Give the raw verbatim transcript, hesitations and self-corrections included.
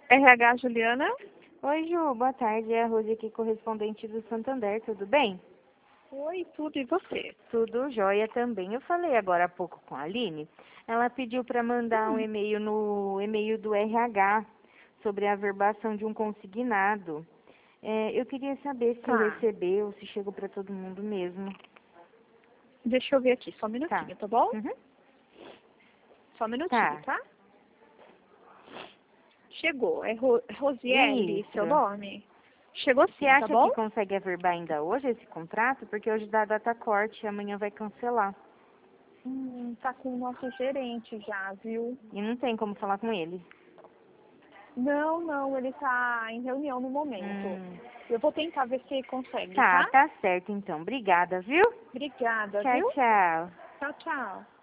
R H Juliana? Oi, Ju, boa tarde. É a Rose aqui, correspondente do Santander, tudo bem? Oi, tudo, e você? Tudo jóia também. Eu falei agora há pouco com a Aline, ela pediu para mandar um e-mail no e-mail do R H sobre a averbação de um consignado. É, eu queria saber se Tá. recebeu, se chegou para todo mundo mesmo. Deixa eu ver aqui, só um Tá. minutinho, tá bom? Uhum. Só um minutinho, Tá. tá? Chegou, é Ro Rosiele, seu Isso. nome? Chegou Você sim, tá acha que bom? consegue averbar ainda hoje esse contrato? Porque hoje dá data corte e amanhã vai cancelar. Hum, tá com o nosso gerente já, viu? E não tem como falar com ele. Não, não, ele tá em reunião no momento. Hum. Eu vou tentar ver se consegue, Tá, tá? tá certo então. Obrigada, viu? Obrigada, Tchau, viu? tchau. Tchau, tchau.